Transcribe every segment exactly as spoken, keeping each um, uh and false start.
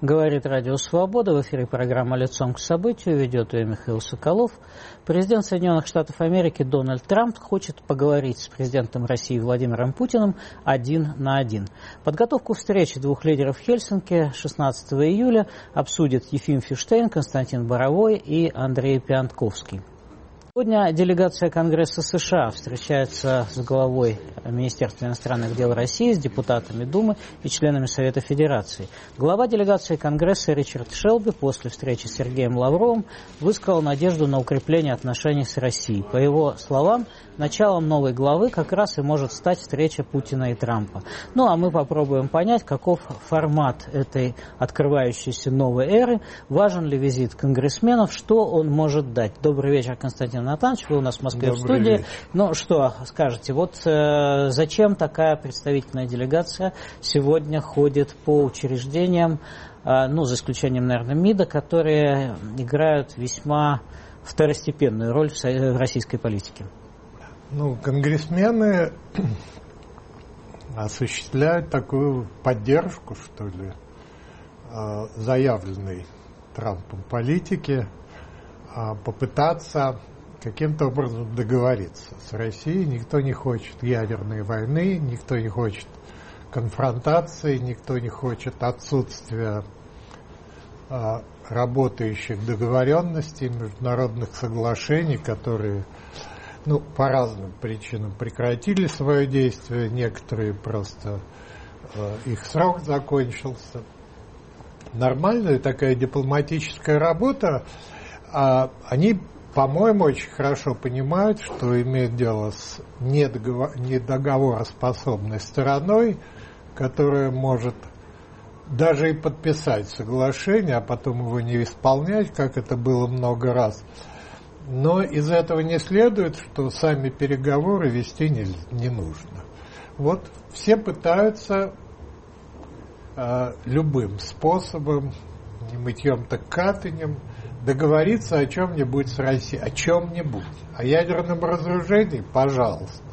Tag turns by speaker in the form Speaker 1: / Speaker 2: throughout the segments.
Speaker 1: Говорит Радио Свобода. В эфире программа «Лицом к событию». Ведет ее Михаил Соколов. Президент Соединенных Штатов Америки Дональд Трамп хочет поговорить с президентом России Владимиром Путиным один на один. Подготовку встречи двух лидеров в Хельсинки шестнадцатого июля обсудят Ефим Фиштейн, Константин Боровой и Андрей Пиантковский. Сегодня делегация Конгресса США встречается с главой Министерства иностранных дел России, с депутатами Думы и членами Совета Федерации. Глава делегации Конгресса Ричард Шелби после встречи с Сергеем Лавровым высказал надежду на укрепление отношений с Россией. По его словам, началом новой главы как раз и может стать встреча Путина и Трампа. Ну а мы попробуем понять, каков формат этой открывающейся новой эры, важен ли визит конгрессменов, что он может дать. Добрый вечер, Константин Натанович, вы у нас в Москве Добрый в студии. Вечер. Ну что скажете, вот э, зачем такая представительная делегация сегодня ходит по учреждениям, э, ну за исключением, наверное, МИДа, которые играют весьма второстепенную роль в, в российской политике?
Speaker 2: Ну, конгрессмены осуществляют такую поддержку, что ли, заявленной Трампом политики, попытаться каким-то образом договориться с Россией. Никто не хочет ядерной войны, никто не хочет конфронтации, никто не хочет отсутствия работающих договоренностей, международных соглашений, которые, ну, по разным причинам прекратили свое действие, некоторые просто э, их срок закончился. Нормальная такая дипломатическая работа, а они, по-моему, очень хорошо понимают, что имеют дело с недоговор- недоговороспособной стороной, которая может даже и подписать соглашение, а потом его не исполнять, как это было много раз. Но из этого не следует, что сами переговоры вести не, не нужно. Вот все пытаются э, любым способом, не мытьем, так катанем, договориться о чем-нибудь с Россией, о чем-нибудь. О ядерном разоружении, пожалуйста.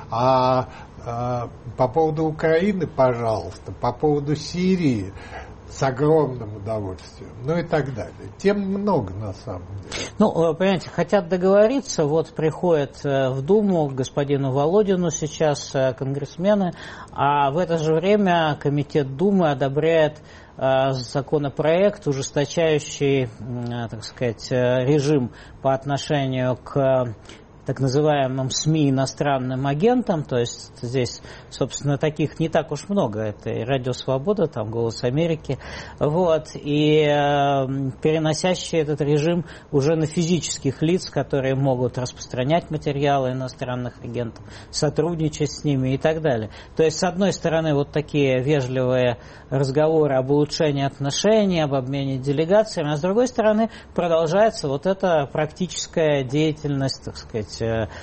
Speaker 2: А э, по поводу Украины, пожалуйста. По поводу Сирии, с огромным удовольствием, ну и так далее. Тем много, на самом деле.
Speaker 1: Ну, понимаете, хотят договориться, вот приходят в Думу к господину Володину сейчас конгрессмены, а в это же время Комитет Думы одобряет законопроект, ужесточающий, так сказать, режим по отношению к так называемым СМИ иностранным агентам, то есть здесь, собственно, таких не так уж много, это и Радио Свобода, там Голос Америки, вот, и э, переносящий этот режим уже на физических лиц, которые могут распространять материалы иностранных агентов, сотрудничать с ними и так далее. То есть, с одной стороны, вот такие вежливые разговоры об улучшении отношений, об обмене делегациями, а с другой стороны, продолжается вот эта практическая деятельность, так сказать,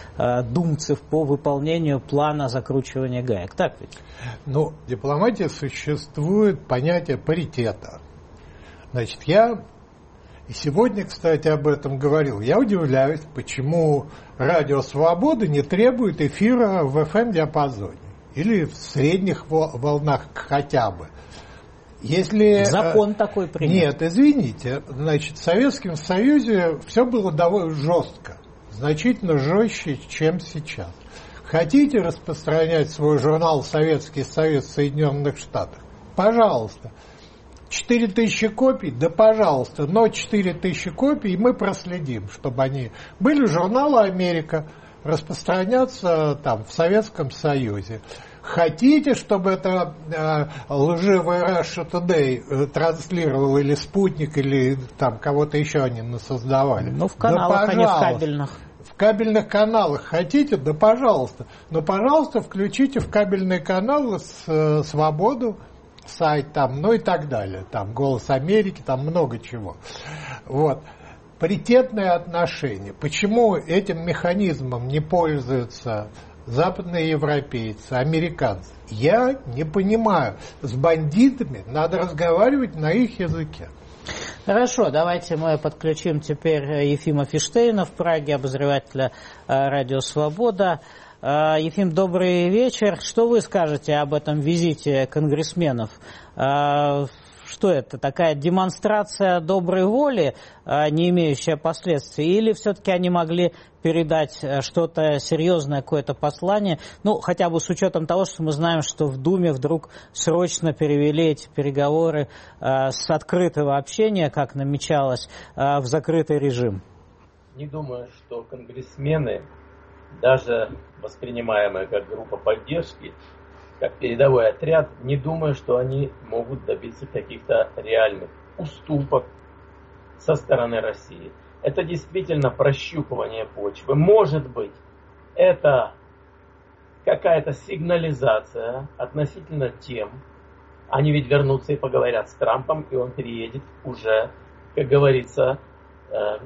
Speaker 1: думцев по выполнению плана закручивания гаек. Так ведь?
Speaker 2: Ну, в дипломатии существует понятие паритета. Значит, я и сегодня, кстати, об этом говорил. Я удивляюсь, почему Радио Свобода не требует эфира в эф эм-диапазоне или в средних волнах хотя бы. Если,
Speaker 1: закон такой принят.
Speaker 2: Нет, извините. Значит, в Советском Союзе все было довольно жестко. Значительно жестче, чем сейчас. Хотите распространять свой журнал «Советский Союз в Соединенных Штатах»? Пожалуйста. четыре тысячи копий? Да пожалуйста. Но четыре тысячи копий, и мы проследим, чтобы они были. Журналы «Америка» распространяться там в Советском Союзе. Хотите, чтобы это э, лживый Russia Today э, транслировал, или Спутник, или там кого-то еще они насоздавали?
Speaker 1: Ну, в каналах, да, а не в кабельных.
Speaker 2: В кабельных каналах хотите? Да пожалуйста. Но, пожалуйста, включите в кабельные каналы с, э, «Свободу», сайт там, ну и так далее. Там «Голос Америки», там много чего. Вот. Паритетные отношения. Почему этим механизмом не пользуются западные европейцы, американцы? Я не понимаю. С бандитами надо разговаривать на их языке.
Speaker 1: Хорошо, давайте мы подключим теперь Ефима Фиштейна в Праге, обозревателя Радио Свобода. Ефим, добрый вечер. Что вы скажете об этом визите конгрессменов? что это, такая демонстрация доброй воли, не имеющая последствий, или все-таки они могли передать что-то серьезное, какое-то послание, ну, хотя бы с учетом того, что мы знаем, что в Думе вдруг срочно перевели эти переговоры с открытого общения, как намечалось, в закрытый режим?
Speaker 3: Не думаю, что конгрессмены, даже воспринимаемые как группа поддержки, как передовой отряд, не думаю, что они могут добиться каких-то реальных уступок со стороны России. Это действительно прощупывание почвы. Может быть, это какая-то сигнализация относительно тем, они ведь вернутся и поговорят с Трампом, и он приедет уже, как говорится, э,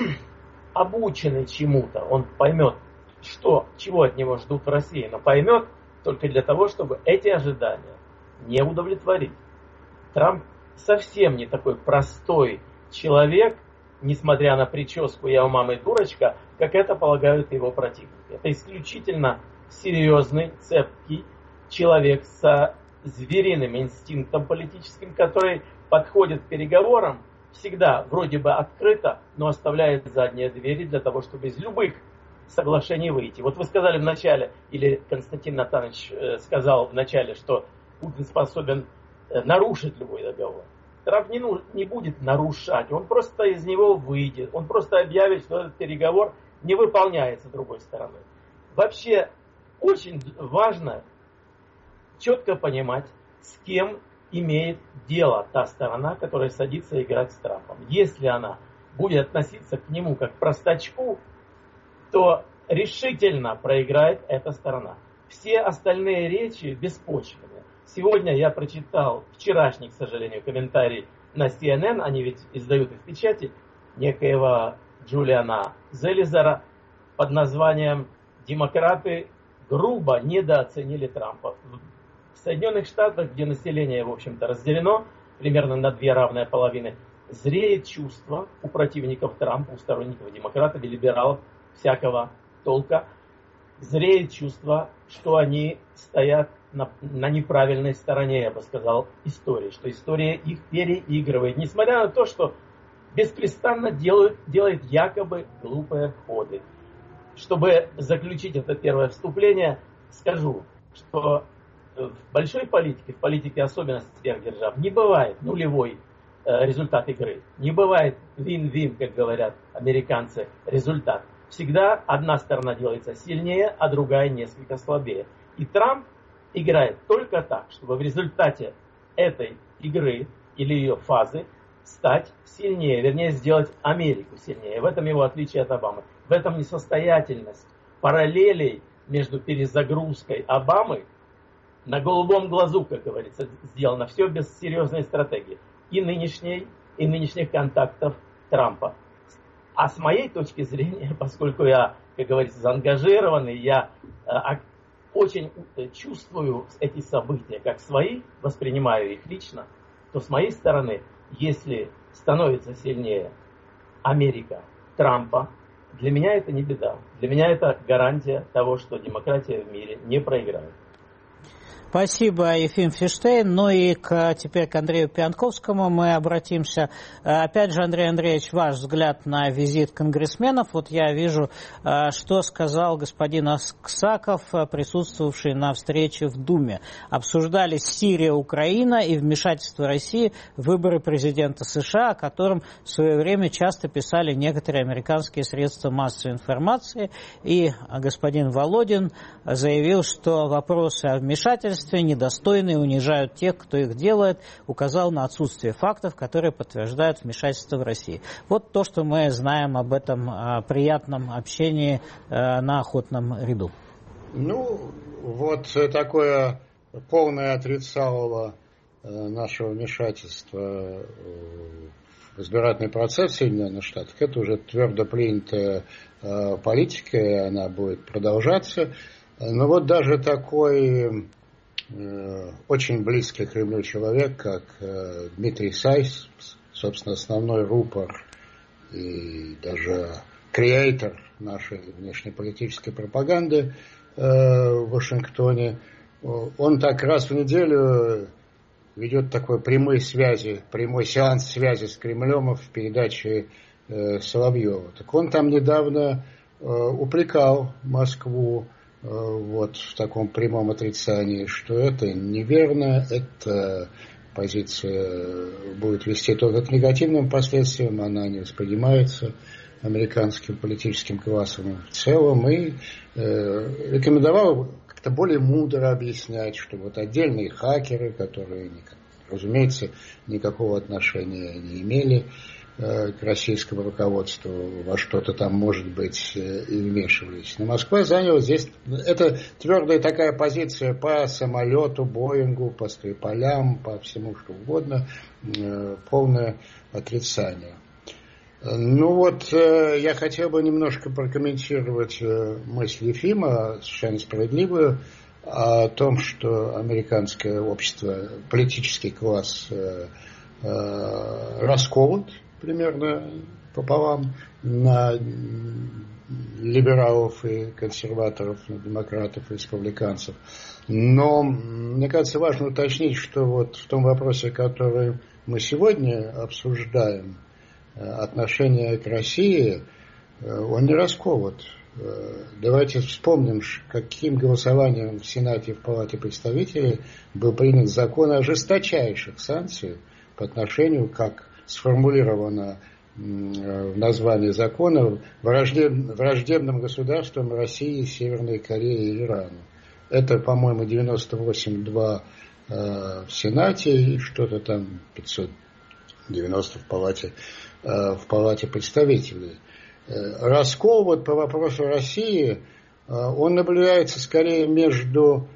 Speaker 3: обученный чему-то. Он поймет, что, чего от него ждут в России, но поймет только для того, чтобы эти ожидания не удовлетворить. Трамп совсем не такой простой человек, несмотря на прическу «я у мамы дурочка», как это полагают его противники. Это исключительно серьезный, цепкий человек со звериным инстинктом политическим, который подходит к переговорам всегда вроде бы открыто, но оставляет задние двери для того, чтобы из любых соглашений выйти. Вот вы сказали в начале, или Константин Натанович сказал в начале, что Путин способен нарушить любой договор. Трамп не, ну, не будет нарушать, он просто из него выйдет, он просто объявит, что этот переговор не выполняется другой стороной. Вообще очень важно четко понимать, с кем имеет дело та сторона, которая садится играть с Трампом. Если она будет относиться к нему как к простачку, то решительно проиграет эта сторона. Все остальные речи беспочвенны. Сегодня я прочитал вчерашний, к сожалению, комментарий на си эн эн, они ведь издают и в печати, некоего Джулиана Зелизера под названием «Демократы грубо недооценили Трампа». В Соединенных Штатах, где население, в общем-то, разделено примерно на две равные половины, зреет чувство у противников Трампа, у сторонников демократов и либералов всякого толка, зреет чувство, что они стоят на, на неправильной стороне, я бы сказал, истории, что история их переигрывает, несмотря на то, что беспрестанно делают, делает якобы глупые ходы. Чтобы заключить это первое вступление, скажу, что в большой политике, в политике особенно сверхдержав, не бывает нулевой э, результат игры, не бывает win-win, как говорят американцы, результат. Всегда одна сторона делается сильнее, а другая несколько слабее. И Трамп играет только так, чтобы в результате этой игры или ее фазы стать сильнее, вернее сделать Америку сильнее. В этом его отличие от Обамы. В этом несостоятельность параллелей между перезагрузкой Обамы на голубом глазу, как говорится, сделано. Все без серьезной стратегии. И нынешней, и нынешних контактов Трампа. А с моей точки зрения, поскольку я, как говорится, заангажированный, я э, очень чувствую эти события как свои, воспринимаю их лично, то с моей стороны, если становится сильнее Америка Трампа, для меня это не беда. Для меня это гарантия того, что демократия в мире не проиграет.
Speaker 1: Спасибо, Ефим Фиштейн. Ну и к, теперь к Андрею Пьянковскому мы обратимся. Опять же, Андрей Андреевич, ваш взгляд на визит конгрессменов. Вот я вижу, что сказал господин Аксаков, присутствовавший на встрече в Думе. Обсуждались Сирия, Украина и вмешательство России в выборы президента США, о котором в свое время часто писали некоторые американские средства массовой информации. И господин Володин заявил, что вопросы о вмешательстве недостойные, унижают тех, кто их делает, указал на отсутствие фактов, которые подтверждают вмешательство в Россию. Вот то, что мы знаем об этом о приятном общении э, на охотном ряду.
Speaker 2: Ну, вот такое полное отрицалово э, нашего вмешательства в избирательный процесс в Соединенных Штатах. Это уже твердо принятая э, политика, и она будет продолжаться. Но вот даже такой очень близкий к Кремлю человек, как э, Дмитрий Сайс, собственно, основной рупор и даже креатор нашей внешнеполитической пропаганды э, в Вашингтоне, он так раз в неделю
Speaker 4: ведет такой прямой связи, прямой сеанс связи с Кремлем в передаче э, Соловьева. Так он там недавно э, упрекал Москву э, вот в таком прямом отрицании, что это неверно, эта позиция будет вести только к негативным последствиям, она не воспринимается американским политическим классом в целом, и э, рекомендовал как-то более мудро объяснять, что вот отдельные хакеры, которые, разумеется, никакого отношения не имели э, к российскому руководству, во что-то там, может быть, э, и вмешивались. Но Москва заняла здесь, это твердая такая позиция по самолету, Боингу, по Скрипалям, по всему что угодно, э, полное отрицание. Ну вот, э, я хотел бы немножко прокомментировать э, мысль Ефима, совершенно справедливую, о том, что американское общество, политический класс э, э, расколот примерно пополам на либералов и консерваторов, на демократов и республиканцев. Но мне кажется, важно уточнить, что вот в том вопросе, который мы сегодня обсуждаем, отношение к России, он не расколот. Давайте вспомним, каким голосованием в Сенате и в Палате представителей был принят закон о жесточайших санкциях по отношению, как сформулировано в названии закона, враждебным государствам России, Северной Корее и Ирану. Это, по-моему, девяносто восемь два в Сенате и что-то там пятьсот девяносто в Палате, в Палате представителей. Раскол вот по вопросу России, он наблюдается скорее между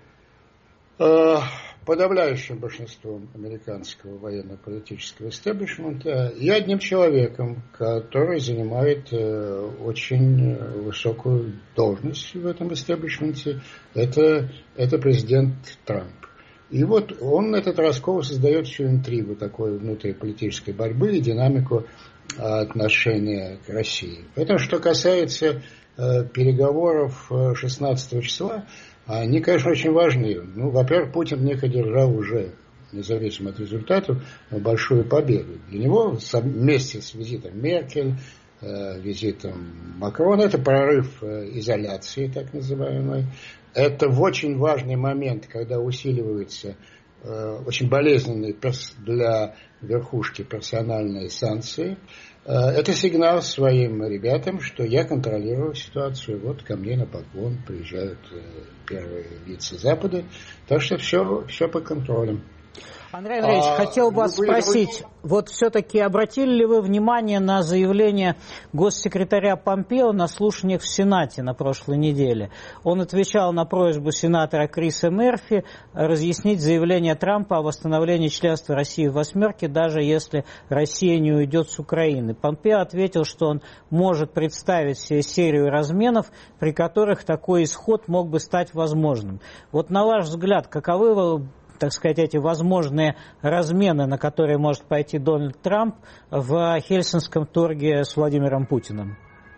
Speaker 4: подавляющим большинством американского военно-политического истеблишмента и одним человеком, который занимает очень высокую должность в этом истеблишменте. Это, это президент Трамп. И вот он, этот раскол, создает всю интригу такой внутриполитической борьбы и динамику отношения к России. Поэтому, что касается э, переговоров шестнадцатого числа, они, конечно, очень важны. Ну, во-первых, Путин в них одержал уже, независимо от результатов, большую победу. Для него вместе с визитом Меркель, э, визитом Макрона, это прорыв э, изоляции, так называемой. Это в очень важный момент, когда усиливаются э, очень болезненные перс- для верхушки персональные санкции. Э, это сигнал своим ребятам, что я контролирую ситуацию. Вот ко мне на поклон приезжают э, первые лица Запада. Так что все, все под контролем.
Speaker 1: Андрей Андреевич, а, хотел вас ну, спросить, вы... вот все-таки обратили ли вы внимание на заявление госсекретаря Помпео на слушаниях в Сенате на прошлой неделе? Он отвечал на просьбу сенатора Криса Мерфи разъяснить заявление Трампа о восстановлении членства России в «восьмерке», даже если Россия не уйдет с Украины. Помпео ответил, что он может представить себе серию разменов, при которых такой исход мог бы стать возможным. Вот на ваш взгляд, каковы вы, так сказать, эти возможные размены, на которые может пойти Дональд Трамп в Хельсинском торге с Владимиром Путиным?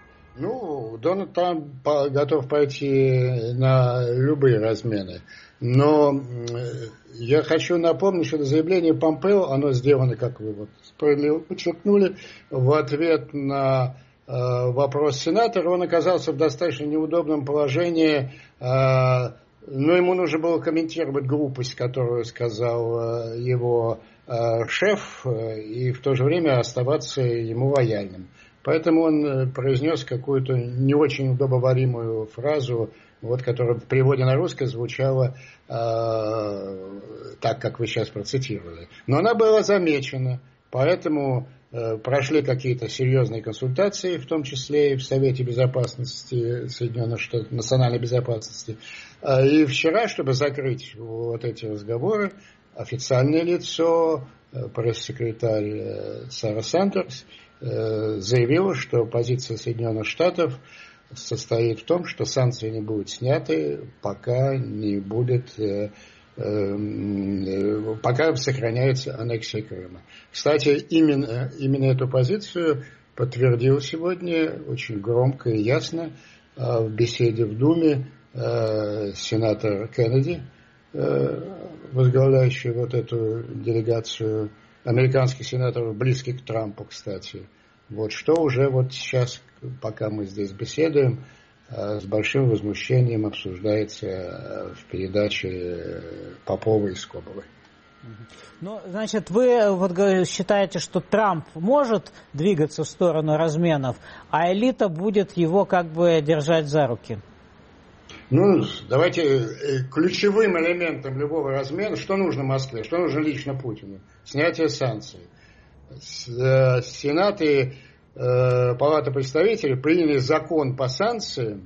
Speaker 4: Ну, Дональд Трамп готов пойти на любые размены. Но я хочу напомнить, что это заявление Помпео, оно сделано, как вы вот справедливо подчеркнули, в ответ на э, вопрос сенатора. Он оказался в достаточно неудобном положении. Э, Но ему нужно было комментировать глупость, которую сказал его шеф, и в то же время оставаться ему лояльным. Поэтому он произнес какую-то не очень удобоваримую фразу, вот, которая в переводе на русский звучала э, так, как вы сейчас процитировали. Но она была замечена, поэтому э, прошли какие-то серьезные консультации, в том числе и в Совете Безопасности Соединенных Штатов, национальной безопасности. И вчера, чтобы закрыть вот эти разговоры, официальное лицо, пресс-секретарь Сара Сандерс, заявила, что позиция Соединенных Штатов состоит в том, что санкции не будут сняты, пока не будет, пока сохраняется аннексия Крыма. Кстати, именно, именно эту позицию подтвердил сегодня очень громко и ясно в беседе в Думе сенатор Кеннеди, возглавляющий вот эту делегацию американских сенаторов, близких к Трампу, кстати. Вот что уже вот сейчас, пока мы здесь беседуем, с большим возмущением обсуждается в передаче Попова и Скобовой.
Speaker 1: Ну, значит, вы вот считаете, что Трамп может двигаться в сторону разменов, а элита будет его как бы держать за руки?
Speaker 4: Ну, давайте ключевым элементом любого размена, что нужно Москве, что нужно лично Путину? Снятие санкций. Сенат и э, Палата представителей приняли закон по санкциям.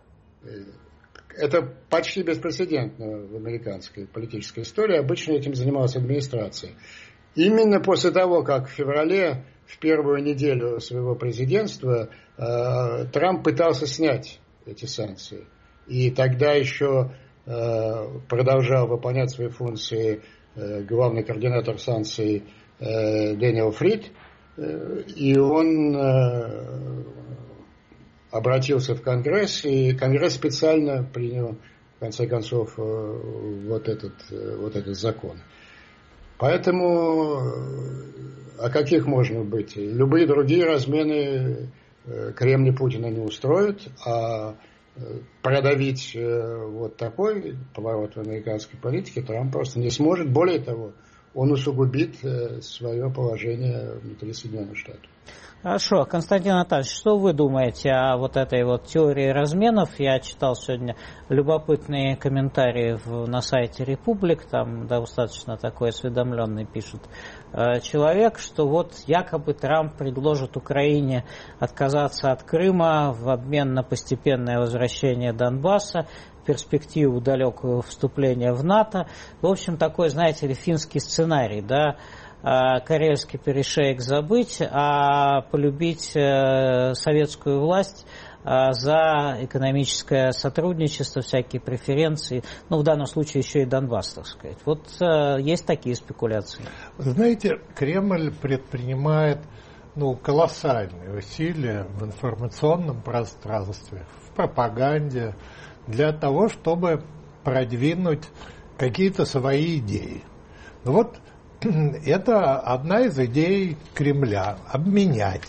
Speaker 4: Это почти беспрецедентно в американской политической истории. Обычно этим занималась администрация. Именно после того, как в феврале, в первую неделю своего президентства, э, Трамп пытался снять эти санкции. И тогда еще э, продолжал выполнять свои функции э, главный координатор санкций э, Дэниел Фрид. Э, и он э, обратился в Конгресс, и Конгресс специально принял, в конце концов, э, вот, этот, э, вот этот закон. Поэтому э, о каких можно быть? Любые другие размены э, Кремль Путина не устроят, а продавить вот такой поворот в американской политике Трамп просто не сможет. Более того, он усугубит свое положение внутри Соединенных Штатов.
Speaker 1: Хорошо. Константин Анатольевич, что вы думаете о вот этой вот теории разменов? Я читал сегодня любопытные комментарии в, на сайте Републик, там достаточно такой осведомленный пишет э, человек, что вот якобы Трамп предложит Украине отказаться от Крыма в обмен на постепенное возвращение Донбасса, перспективу далекого вступления в НАТО. В общем, такой, знаете ли, финский сценарий, да, карельский перешеек забыть, а полюбить советскую власть за экономическое сотрудничество, всякие преференции, ну, в данном случае еще и Донбасс, так сказать. Вот есть такие спекуляции.
Speaker 2: Вы знаете, Кремль предпринимает, ну, колоссальные усилия в информационном пространстве, в пропаганде, для того, чтобы продвинуть какие-то свои идеи. Ну вот, это одна из идей Кремля – обменять.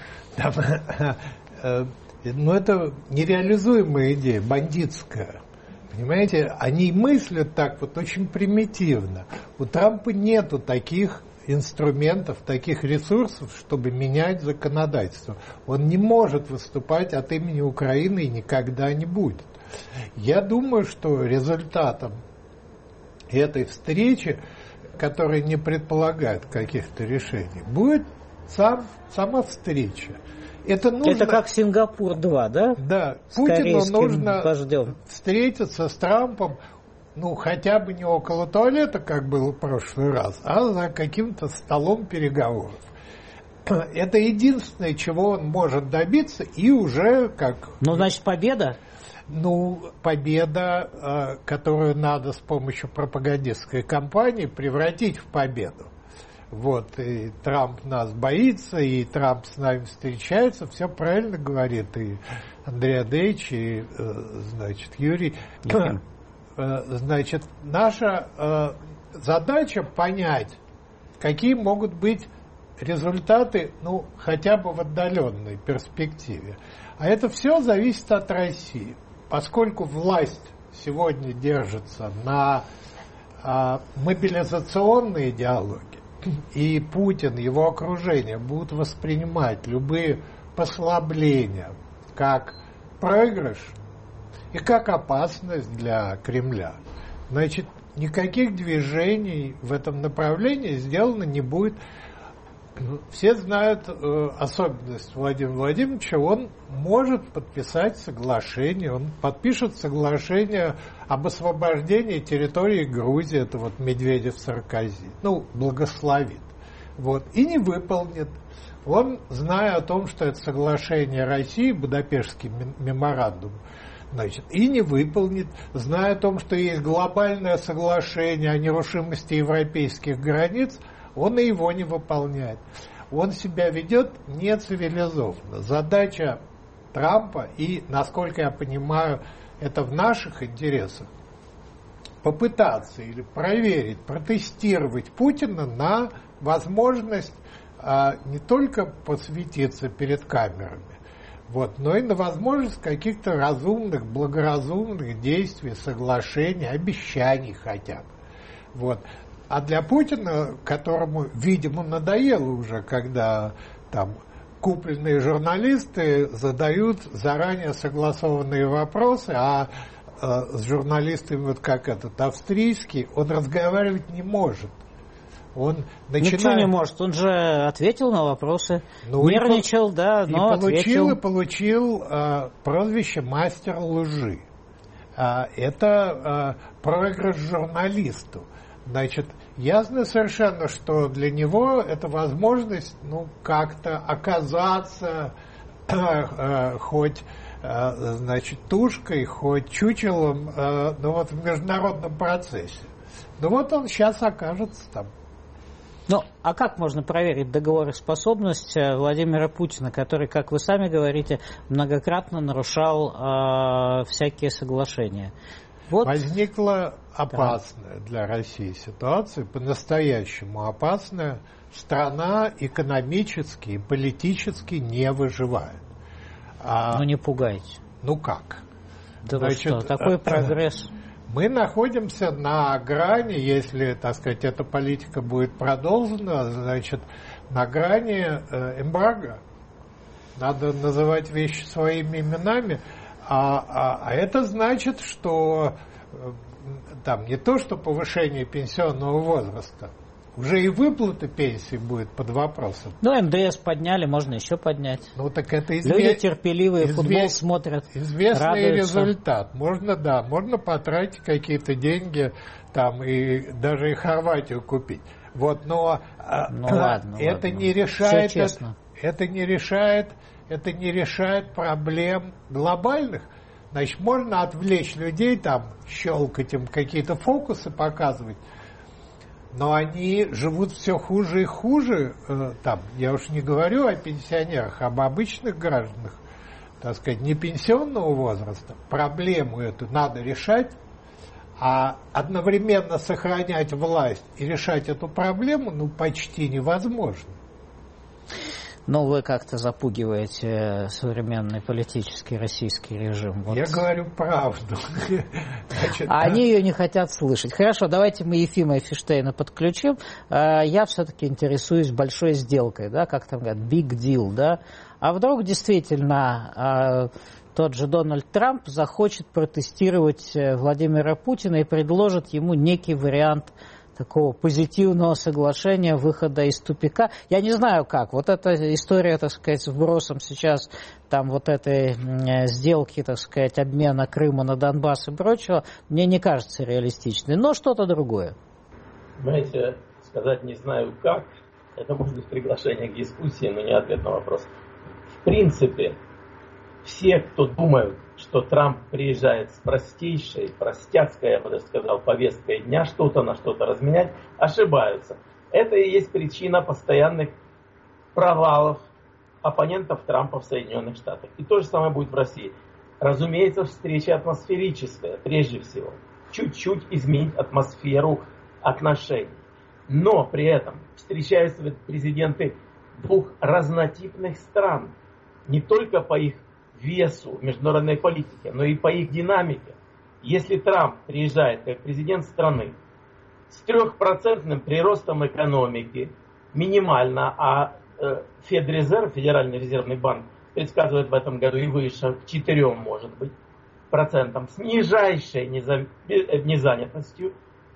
Speaker 2: Но это нереализуемая идея, бандитская. Понимаете, они мыслят так вот очень примитивно. У Трампа нету таких инструментов, таких ресурсов, чтобы менять законодательство. Он не может выступать от имени Украины и никогда не будет. Я думаю, что результатом этой встречи, который не предполагает каких-то решений, будет сам, сама встреча. Это, нужно,
Speaker 1: это как Сингапур-два, да?
Speaker 2: Да. Путину нужно
Speaker 1: вождем.
Speaker 2: встретиться с Трампом, ну, хотя бы не около туалета, как было в прошлый раз, а за каким-то столом переговоров. Это единственное, чего он может добиться, и уже как...
Speaker 1: Ну, значит, победа?
Speaker 2: Ну, победа, которую надо с помощью пропагандистской кампании превратить в победу. Вот, и Трамп нас боится, и Трамп с нами встречается, все правильно говорит и Андрей Андреевич, и, значит, Юрий. Значит, наша задача понять, какие могут быть результаты, ну, хотя бы в отдаленной перспективе. А это все зависит от России. Поскольку власть сегодня держится на а, мобилизационной идеологии, и Путин, его окружение будут воспринимать любые послабления как проигрыш и как опасность для Кремля, значит, никаких движений в этом направлении сделано не будет. Все знают э, особенность Владимира Владимировича, он может подписать соглашение, он подпишет соглашение об освобождении территории Грузии, это вот Медведев-Саркози, ну, благословит, вот, и не выполнит. Он, зная о том, что это соглашение России, Будапештский меморандум, значит, и не выполнит, зная о том, что есть глобальное соглашение о нерушимости европейских границ, он и его не выполняет. Он себя ведет нецивилизованно. Задача Трампа, и, насколько я понимаю, это в наших интересах, попытаться или проверить, протестировать Путина на возможность а, не только посвятиться перед камерами, вот, но и на возможность каких-то разумных, благоразумных действий, соглашений, обещаний хотя бы. Вот. А для Путина, которому, видимо, надоело уже, когда там купленные журналисты задают заранее согласованные вопросы, а э, с журналистами, вот как этот австрийский, он разговаривать не может. Он начинает...
Speaker 1: Ничего не может, он же ответил на вопросы, ну, нервничал,
Speaker 2: и,
Speaker 1: да, но
Speaker 2: и получил,
Speaker 1: ответил.
Speaker 2: И получил э, прозвище «мастер лжи». А, это э, проигрыш журналисту. Значит, ясно совершенно, что для него это возможность, ну, как-то оказаться э, э, хоть, э, значит, тушкой, хоть чучелом, э, ну, вот в международном процессе. Ну, вот он сейчас окажется там.
Speaker 1: Ну, а как можно проверить договороспособность Владимира Путина, который, как вы сами говорите, многократно нарушал э, всякие соглашения? Вот.
Speaker 2: Возникла опасная да. для России ситуация, по-настоящему опасная. Страна экономически и политически не выживает. А,
Speaker 1: ну, не пугайте.
Speaker 2: Ну, как?
Speaker 1: Да вы что, такой прогресс...
Speaker 2: Мы находимся на грани, если, так сказать, эта политика будет продолжена, значит, на грани э, эмбарго. Надо называть вещи своими именами, а, а, а это значит, что э, там не то, что повышение пенсионного возраста, уже и выплата пенсии будет под вопросом.
Speaker 1: Ну, эн дэ эс подняли, можно еще поднять.
Speaker 2: Ну, так это изве...
Speaker 1: Люди терпеливые,
Speaker 2: изве...
Speaker 1: футбол смотрят,
Speaker 2: известный
Speaker 1: радуются.
Speaker 2: Результат. Можно, да, можно потратить какие-то деньги там и даже и Хорватию купить. Вот, но
Speaker 1: ну, ладно,
Speaker 2: это
Speaker 1: ладно.
Speaker 2: не решает,
Speaker 1: Все честно.
Speaker 2: Это, это не решает, это не решает проблем глобальных. Значит, можно отвлечь людей, там, щелкать им какие-то фокусы, показывать. Но они живут все хуже и хуже. Там, я уж не говорю о пенсионерах, об обычных гражданах, так сказать, не пенсионного возраста. Проблему эту надо решать, а одновременно сохранять власть и решать эту проблему, ну, почти невозможно.
Speaker 1: Но вы как-то запугиваете современный политический российский режим. Вот.
Speaker 2: Я говорю правду.
Speaker 1: Значит, а да. Они ее не хотят слышать. Хорошо, давайте мы Ефима Эйфенштейна подключим. Я все-таки интересуюсь большой сделкой, да, как там говорят, big deal, да. А вдруг действительно тот же Дональд Трамп захочет протестировать Владимира Путина и предложит ему некий вариант такого позитивного соглашения, выхода из тупика. Я не знаю как. Вот эта история, так сказать, с вбросом сейчас там вот этой сделки, так сказать, обмена Крыма на Донбасс и прочего, мне не кажется реалистичной. Но что-то другое.
Speaker 3: Знаете, сказать не знаю как, это может быть приглашение к дискуссии, но не ответ на вопрос. В принципе, все, кто думают, что Трамп приезжает с простейшей, простяцкой, я бы даже сказал, повесткой дня, что-то на что-то разменять, ошибаются. Это и есть причина постоянных провалов оппонентов Трампа в Соединенных Штатах. И то же самое будет в России. Разумеется, встреча атмосферическая, прежде всего. Чуть-чуть изменить атмосферу отношений. Но при этом встречаются президенты двух разнотипных стран. Не только по их весу в международной политике, но и по их динамике. Если Трамп приезжает как президент страны с трехпроцентным приростом экономики, минимально, а э, Федрезерв, Федеральный резервный банк, предсказывает в этом году и выше, к четырем, может быть, процентам, с нижайшей неза... незанятостью,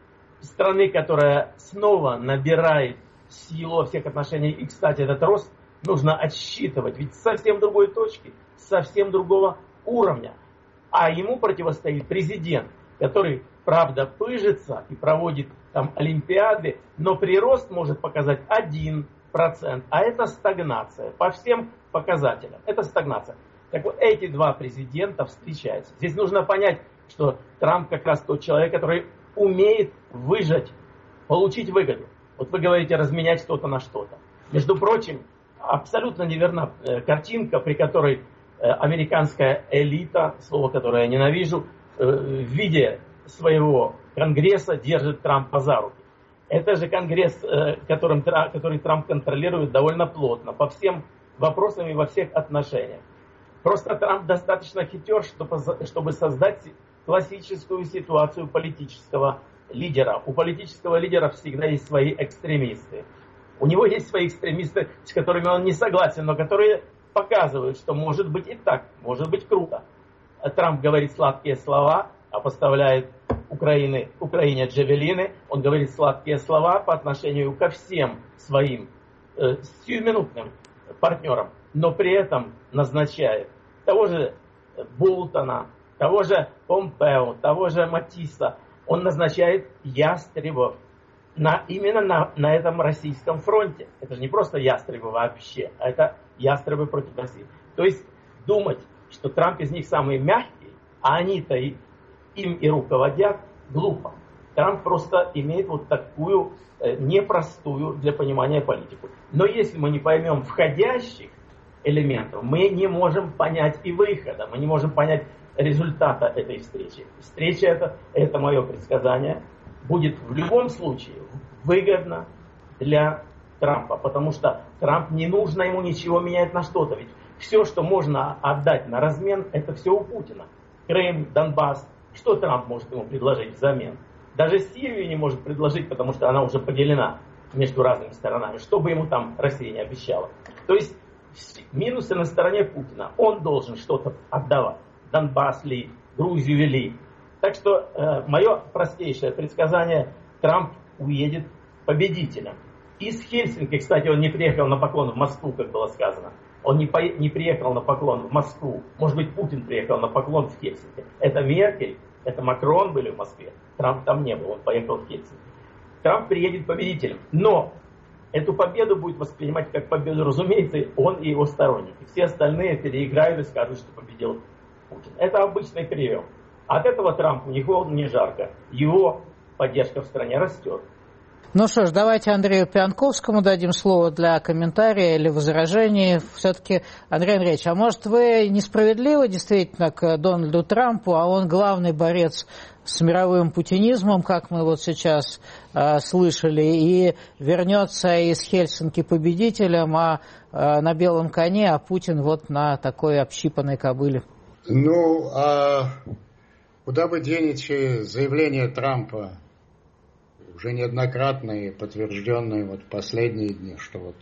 Speaker 3: страны, которая снова набирает силу во всех отношениях, и, кстати, этот рост нужно отсчитывать, ведь с совсем другой точки, с совсем другого уровня. А ему противостоит президент, который, правда, пыжится и проводит там олимпиады, но прирост может показать один процент, а это стагнация по всем показателям. Это стагнация. Так вот, эти два президента встречаются. Здесь нужно понять, что Трамп как раз тот человек, который умеет выжать, получить выгоду. Вот вы говорите, разменять что-то на что-то. Между прочим, абсолютно неверна картинка, при которой американская элита, слово, которое я ненавижу, в виде своего Конгресса держит Трампа за руки. Это же Конгресс, которым, который Трамп контролирует довольно плотно, по всем вопросам и во всех отношениях. Просто Трамп достаточно хитер, чтобы, чтобы создать классическую ситуацию политического лидера. У политического лидера всегда есть свои экстремисты. У него есть свои экстремисты, с которыми он не согласен, но которые показывают, что может быть и так, может быть круто. Трамп говорит сладкие слова, а поставляет Украине, Украине джавелины. Он говорит сладкие слова по отношению ко всем своим э, сиюминутным партнерам, но при этом назначает того же Болтона, того же Помпео, того же Матисса. Он назначает ястребов на, именно на, на этом российском фронте. Это же не просто ястребы вообще, а это ястребы против России. То есть думать, что Трамп из них самый мягкий, а они-то и, им и руководят, глупо. Трамп просто имеет вот такую э, непростую для понимания политику. Но если мы не поймем входящих элементов, мы не можем понять и выхода, мы не можем понять результата этой встречи. Встреча это, это мое предсказание, будет в любом случае выгодна для Трампа, потому что Трамп, не нужно ему ничего менять на что-то, ведь все, что можно отдать на размен, это все у Путина. Крым, Донбасс, что Трамп может ему предложить взамен? Даже Сирию не может предложить, потому что она уже поделена между разными сторонами, что бы ему там Россия не обещала. То есть минусы на стороне Путина, он должен что-то отдавать. Донбасс ли, Грузию ли. Так что э, мое простейшее предсказание, Трамп уедет победителем. Из Хельсинки, кстати, он не приехал на поклон в Москву, как было сказано. Он не, по, не приехал на поклон в Москву. Может быть, Путин приехал на поклон в Хельсинки. Это Меркель, это Макрон были в Москве. Трамп там не был, он поехал в Хельсинки. Трамп приедет победителем. Но эту победу будет воспринимать как победу, разумеется, он и его сторонники. Все остальные переиграют и скажут, что победил Путин. Это обычный прием. От этого Трампу ни холодно, ни жарко. Его поддержка в стране растет.
Speaker 1: Ну что ж, давайте Андрею Пьянковскому дадим слово для комментария или возражений. Все-таки, Андрей Андреевич, а может вы несправедливы действительно к Дональду Трампу, а он главный борец с мировым путинизмом, как мы вот сейчас э, слышали, и вернется из Хельсинки победителем, а э, на белом коне, а Путин вот на такой общипанной кобыле?
Speaker 4: Ну, а куда вы денете заявление Трампа, уже неоднократные, подтвержденные вот последние дни, что вот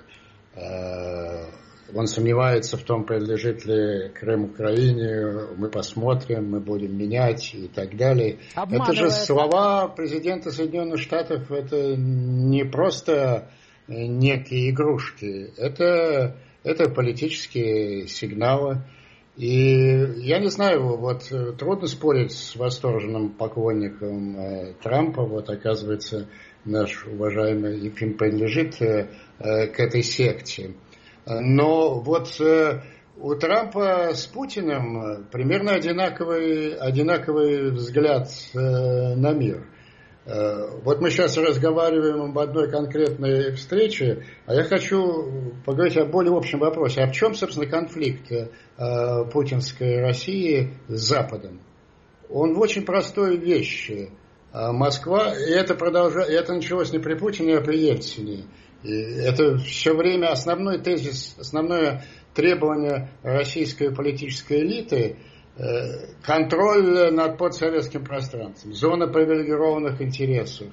Speaker 4: э, он сомневается в том, принадлежит ли Крым Украине, мы посмотрим, мы будем менять и так далее. Обманывает. Это же слова президента Соединенных Штатов, это не просто некие игрушки, это, это политические сигналы. И я не знаю, вот трудно спорить с восторженным поклонником э, Трампа, вот оказывается наш уважаемый Ефим принадлежит э, к этой секте. Но вот э, у Трампа с Путиным примерно одинаковый, одинаковый взгляд э, на мир. Вот мы сейчас разговариваем об одной конкретной встрече, а я хочу поговорить о более общем вопросе. А в чем, собственно, конфликт э, путинской России с Западом? Он в очень простой вещи. Москва, и это, продолжает, это началось не при Путине, а при Ельцине. И это все время основной тезис, основное требование российской политической элиты – контроль над подсоветским пространством, зона привилегированных интересов.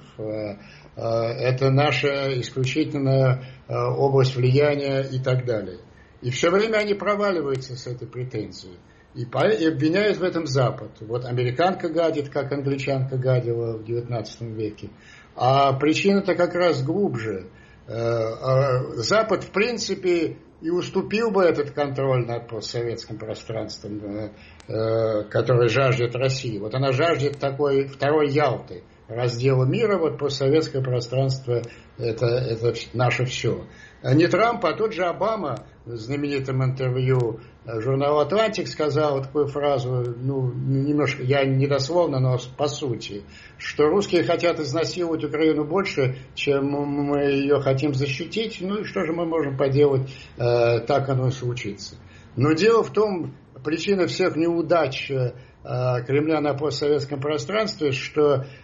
Speaker 4: Это наша исключительная область влияния и так далее. И все время они проваливаются с этой претензией. И обвиняют в этом Запад. Вот американка гадит, как англичанка гадила в девятнадцатом веке. А причина-то как раз глубже. Запад, в принципе, и уступил бы этот контроль над постсоветским пространством, который жаждет России. Вот она жаждет такой второй Ялты, раздела мира, вот постсоветское пространство это, это наше все. Не Трамп, а тот же Обама в знаменитом интервью журналу «Атлантик» сказал такую фразу, ну, немножко, я не дословно, но по сути, что русские хотят изнасиловать Украину больше, чем мы ее хотим защитить, ну и что же мы можем поделать, э, так оно и случится. Но дело в том, причина всех неудач э, Кремля на постсоветском пространстве, что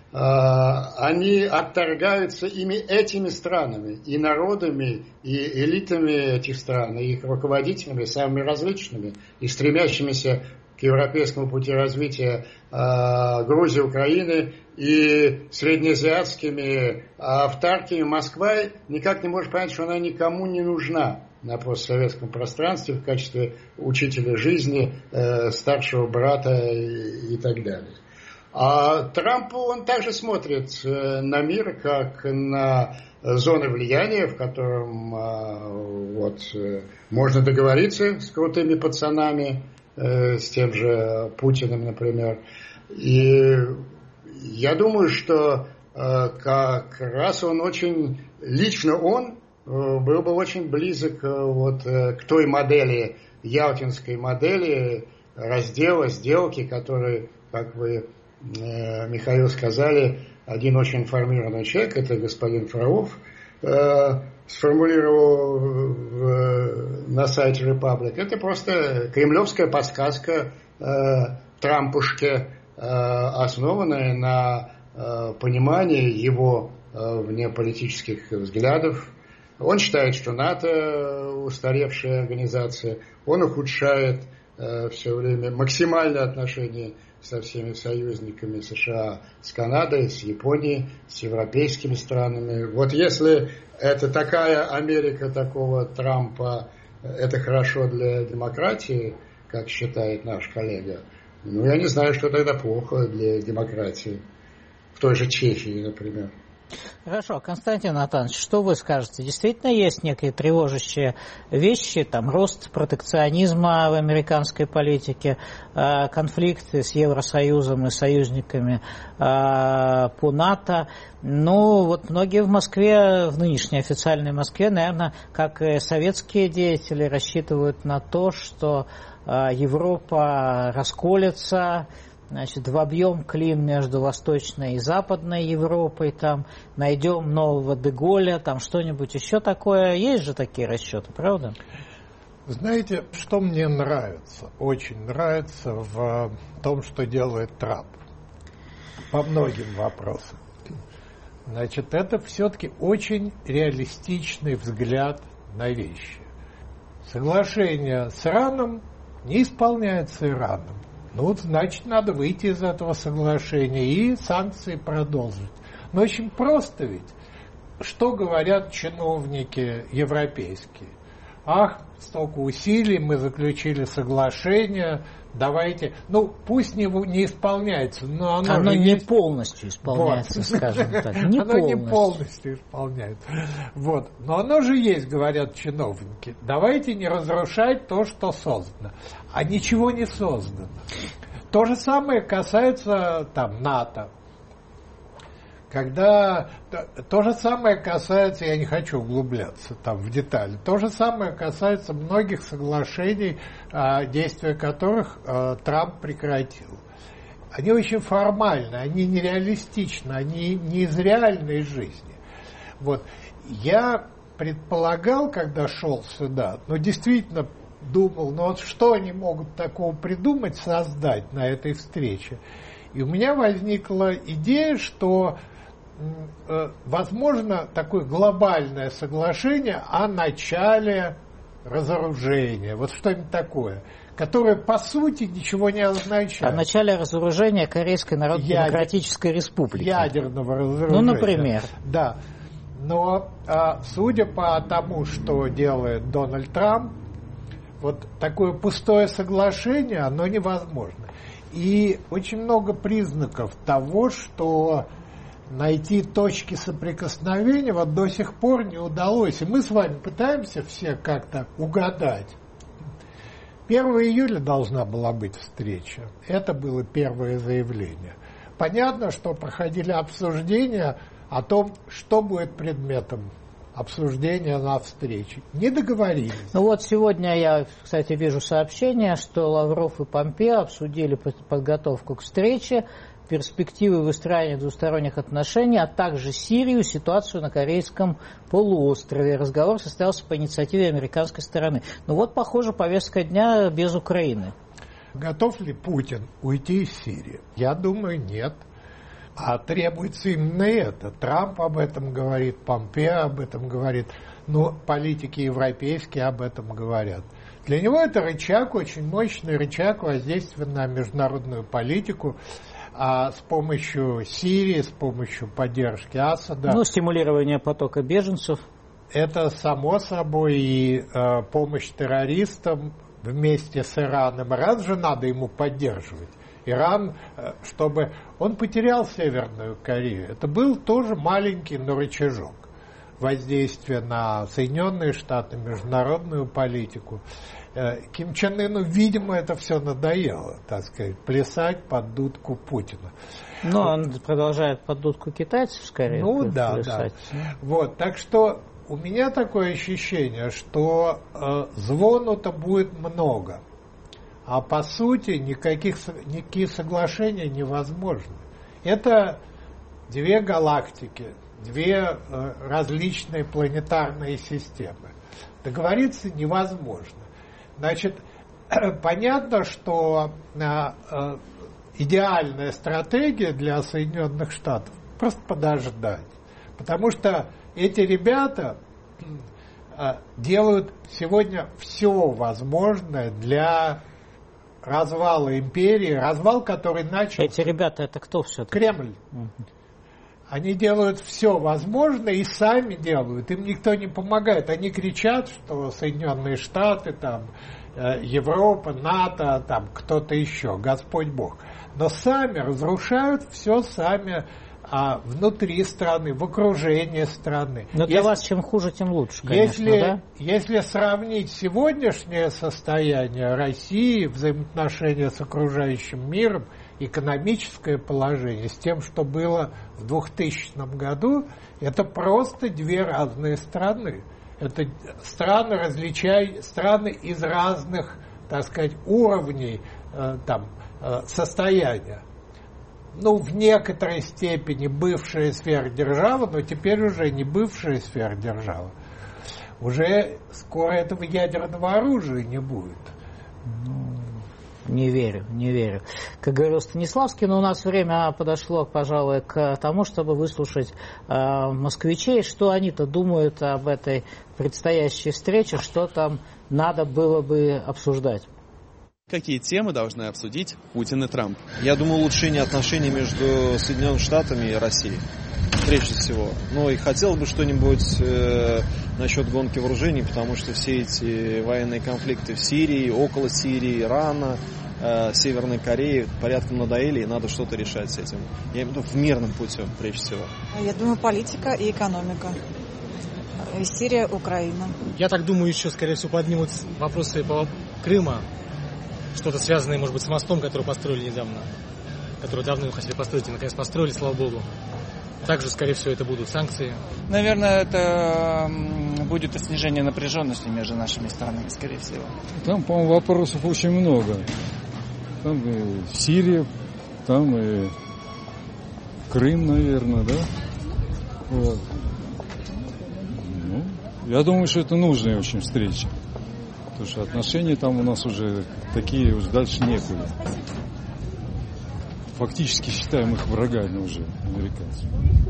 Speaker 4: они отторгаются ими этими странами, и народами, и элитами этих стран, и их руководителями, самыми различными, и стремящимися к европейскому пути развития Грузии, Украины, и среднеазиатскими автарками. Москва никак не может понять, что она никому не нужна на постсоветском пространстве в качестве учителя жизни, старшего брата и, и так далее. А Трамп, он также смотрит на мир как на зоны влияния, в котором вот, можно договориться с крутыми пацанами, с тем же Путиным, например. И я думаю, что как раз он очень, лично он был бы очень близок вот к той модели, ялтинской модели раздела, сделки, который, как вы, Михаил, сказали, один очень информированный человек, это господин Фролов, э, сформулировал в, на сайте Republic. Это просто кремлевская подсказка э, Трампушке, э, основанная на э, понимании его э, внеполитических взглядов. Он считает, что НАТО устаревшая организация, он ухудшает э, все время максимальные отношения со всеми союзниками США, с Канадой, с Японией, с европейскими странами. Вот если это такая Америка такого Трампа, это хорошо для демократии, как считает наш коллега, ну, я не знаю, что тогда плохо для демократии. В той же Чехии, например.
Speaker 1: Хорошо, Константин Натанович, что вы скажете? Действительно есть некие тревожащие вещи, там рост протекционизма в американской политике, конфликты с Евросоюзом и союзниками по НАТО. Ну, вот многие в Москве, в нынешней официальной Москве, наверное, как и советские деятели, рассчитывают на то, что Европа расколется, значит, вобьем клин между Восточной и Западной Европой, там, найдем нового Деголя, там что-нибудь еще такое. Есть же такие расчеты, правда?
Speaker 2: Знаете, что мне нравится, очень нравится в том, что делает Трамп по многим вопросам. Значит, это все-таки очень реалистичный взгляд на вещи. Соглашение с Ираном не исполняется Ираном. Ну, значит, надо выйти из этого соглашения и санкции продолжить. Но очень просто ведь. Что говорят чиновники европейские? Ах, столько усилий, мы заключили соглашение, давайте... Ну, пусть не, не исполняется, но оно...
Speaker 1: Оно не
Speaker 2: есть...
Speaker 1: полностью исполняется, вот. Скажем так. Не
Speaker 2: оно
Speaker 1: полностью.
Speaker 2: не полностью исполняется. Вот. Но оно же есть, говорят чиновники. Давайте не разрушать то, что создано. А ничего не создано. То же самое касается там НАТО. Когда то, то же самое касается, я не хочу углубляться там в детали, то же самое касается многих соглашений, а, действия которых а, Трамп прекратил. Они очень формальны, они нереалистичны, они не из реальной жизни. Вот. Я предполагал, когда шел сюда, но действительно думал, ну вот что они могут такого придумать, создать на этой встрече. И у меня возникла идея, что возможно такое глобальное соглашение о начале разоружения. Вот что-нибудь такое, которое по сути ничего не означает.
Speaker 1: О начале разоружения Корейской Народно-Демократической Республики.
Speaker 2: Ядерного разоружения.
Speaker 1: Ну, например.
Speaker 2: Да. Но судя по тому, что делает Дональд Трамп, вот такое пустое соглашение, оно невозможно. И очень много признаков того, что найти точки соприкосновения вот до сих пор не удалось. И мы с вами пытаемся все как-то угадать. первого июля должна была быть встреча. Это было первое заявление. Понятно, что проходили обсуждения о том, что будет предметом обсуждения на встрече. Не договорились.
Speaker 1: Ну вот сегодня я, кстати, вижу сообщение, что Лавров и Помпео обсудили подготовку к встрече, перспективы выстраивания двусторонних отношений, а также Сирию, ситуацию на Корейском полуострове. Разговор состоялся по инициативе американской стороны. Ну вот, похоже, повестка дня без Украины.
Speaker 2: Готов ли Путин уйти из Сирии? Я думаю, нет. А требуется именно это. Трамп об этом говорит, Помпео об этом говорит, но политики европейские об этом говорят. Для него это рычаг, очень мощный рычаг воздействия на международную политику, а с помощью Сирии, с помощью поддержки Асада.
Speaker 1: Ну, стимулирование потока беженцев.
Speaker 2: Это само собой, и э, помощь террористам вместе с Ираном. Иран же надо ему поддерживать. Иран, э, чтобы... Он потерял Северную Корею. Это был тоже маленький, но рычажок воздействия на Соединенные Штаты, международную политику. Ким Чен Ыну, видимо, это все надоело, так сказать, плясать под дудку Путина.
Speaker 1: Но он продолжает под дудку китайцев, скорее.
Speaker 2: Ну да, плясать. Да. Вот, так что у меня такое ощущение, что э, звону-то будет много, а по сути никаких, никакие соглашения невозможны. Это две галактики, две э, различные планетарные системы. Договориться невозможно. Значит, понятно, что э, э, идеальная стратегия для Соединенных Штатов просто подождать. Потому что эти ребята э, делают сегодня все возможное для развала империи, развал, который начал...
Speaker 1: Эти ребята, это кто все-таки?
Speaker 2: Кремль. Угу. Они делают все возможное и сами делают. Им никто не помогает. Они кричат, что Соединенные Штаты, там, Европа, НАТО, там, кто-то еще, Господь Бог. Но сами разрушают все сами а, внутри страны, в окружении страны.
Speaker 1: Но для если, вас чем хуже, тем лучше, конечно,
Speaker 2: если,
Speaker 1: да?
Speaker 2: Если сравнить сегодняшнее состояние России, взаимоотношения с окружающим миром, экономическое положение с тем, что было в двухтысячном году, это просто две разные страны. Это страны, различай, страны из разных, так сказать, уровней э, там, э, состояния. Ну, в некоторой степени бывшая сверхдержава, но теперь уже не бывшая сверхдержава. Уже скоро этого ядерного оружия не будет.
Speaker 1: Не верю, не верю. Как говорил Станиславский, но у нас время подошло, пожалуй, к тому, чтобы выслушать э, москвичей, что они-то думают об этой предстоящей встрече, что там надо было бы обсуждать.
Speaker 5: Какие темы должны обсудить Путин и Трамп? Я думаю, улучшение отношений между Соединенными Штатами и Россией, прежде всего. Ну и хотел бы что-нибудь э, насчет гонки вооружений, потому что все эти военные конфликты в Сирии, около Сирии, Ирана, э, Северной Кореи порядком надоели, и надо что-то решать с этим. Я имею в виду в мирном путем, прежде всего.
Speaker 6: Я думаю, политика и экономика. Сирия, Украина.
Speaker 7: Я так думаю, еще, скорее всего, поднимут вопросы по Крыма. Что-то связанное, может быть, с мостом, который построили недавно. Который давно хотели построить, и наконец построили, слава богу. Также, скорее всего, это будут санкции.
Speaker 8: Наверное, это будет и снижение напряженности между нашими странами, скорее всего.
Speaker 9: Там, по-моему, вопросов очень много. Там и Сирия, там и Крым, наверное, да? Вот. Ну, я думаю, что это нужная очень встреча. Потому что отношения там у нас уже такие, уж дальше некуда. Фактически считаем их врагами уже, американцев.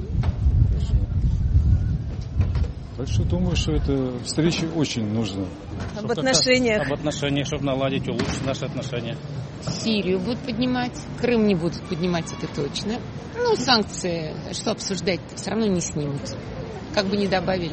Speaker 9: Так что думаю, что эта встреча очень нужна.
Speaker 10: Об отношениях.
Speaker 11: Об отношениях, чтобы наладить, улучшить наши отношения.
Speaker 12: Сирию будут поднимать, Крым не будут поднимать, это точно. Ну, санкции, что обсуждать-то, все равно не снимут. Как бы ни добавили.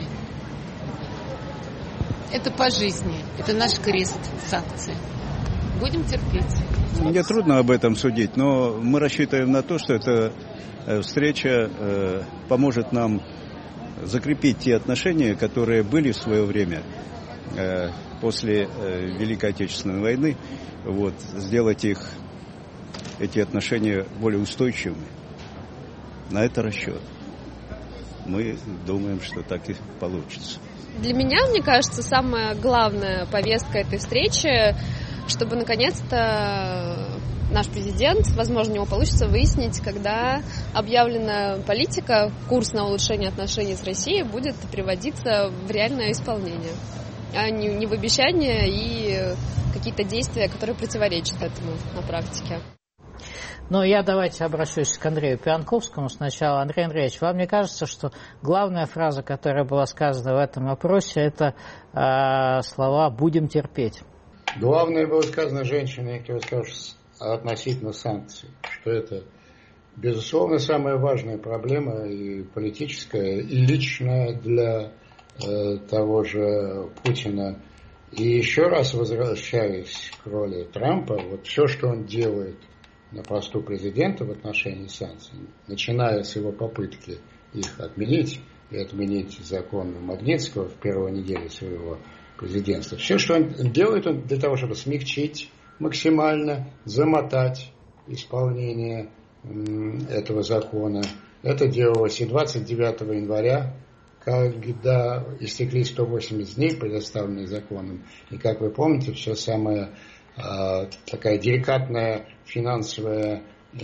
Speaker 12: Это по жизни, это наш крест, санкции. Будем терпеть.
Speaker 13: Мне трудно об этом судить, но мы рассчитываем на то, что эта встреча поможет нам закрепить те отношения, которые были в свое время после Великой Отечественной войны, вот, сделать их, эти отношения более устойчивыми. На это расчет. Мы думаем, что так и получится.
Speaker 10: Для меня, мне кажется, самая главная повестка этой встречи, чтобы наконец-то наш президент, возможно, у него получится выяснить, когда объявленная политика, курс на улучшение отношений с Россией будет приводиться в реальное исполнение, а не, не в обещания и какие-то действия, которые противоречат этому на практике.
Speaker 1: Ну, я давайте обращусь к Андрею Пианковскому сначала. Андрей Андреевич, вам не кажется, что главная фраза, которая была сказана в этом вопросе, это э, слова «будем терпеть»?
Speaker 4: Главное было сказано женщине, кто скажет, относительно санкций, что это, безусловно, самая важная проблема и политическая, и личная для э, того же Путина. И еще раз возвращаясь к роли Трампа, вот все, что он делает на посту президента в отношении санкций, начиная с его попытки их отменить и отменить закон Магнитского в первой неделе своего президентства. Все, что он делает, он для того, чтобы смягчить максимально, замотать исполнение этого закона. Это делалось и двадцать девятого января, когда истекли сто восемьдесят дней, предоставленные законом. И, как вы помните, все самое э, такая деликатная финансовая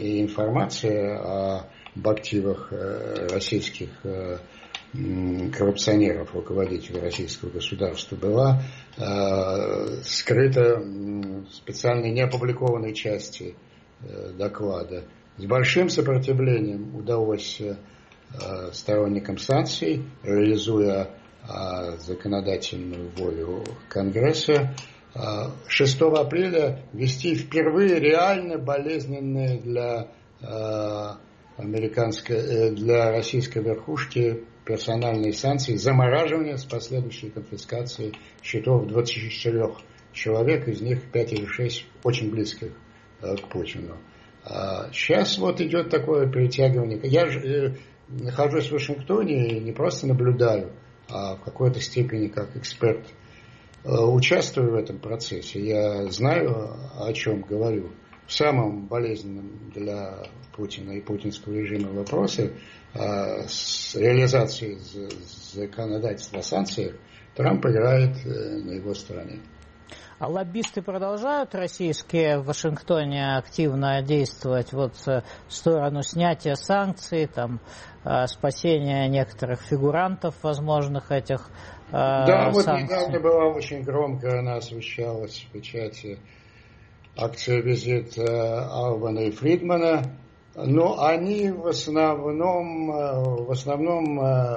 Speaker 4: информация об активах э, российских э, коррупционеров, руководителей российского государства была э, скрыта в специальной неопубликованной части э, доклада. С большим сопротивлением удалось э, сторонникам санкций, реализуя э, законодательную волю Конгресса, э, шестого апреля ввести впервые реально болезненные для, э, американской, э, для российской верхушки персональные санкции, замораживание с последующей конфискацией счетов двадцати четырёх человек, из них пять или шесть очень близких э, к Путину. А сейчас вот идет такое перетягивание. Я же э, нахожусь в Вашингтоне и не просто наблюдаю, а в какой-то степени как эксперт э, участвую в этом процессе. Я знаю, о чем говорю. В самом болезненном для Путина и путинского режима вопросе э, с реализацией законодательства о санкциях Трамп играет э, на его стороне.
Speaker 1: А лоббисты продолжают российские в Вашингтоне активно действовать вот в сторону снятия санкций, там, э, спасения некоторых фигурантов возможных этих э,
Speaker 4: да,
Speaker 1: санкций?
Speaker 4: Да, вот недавно была очень громко, она освещалась в печати, акция «Визит» Албана и Фридмана, но они в основном, в основном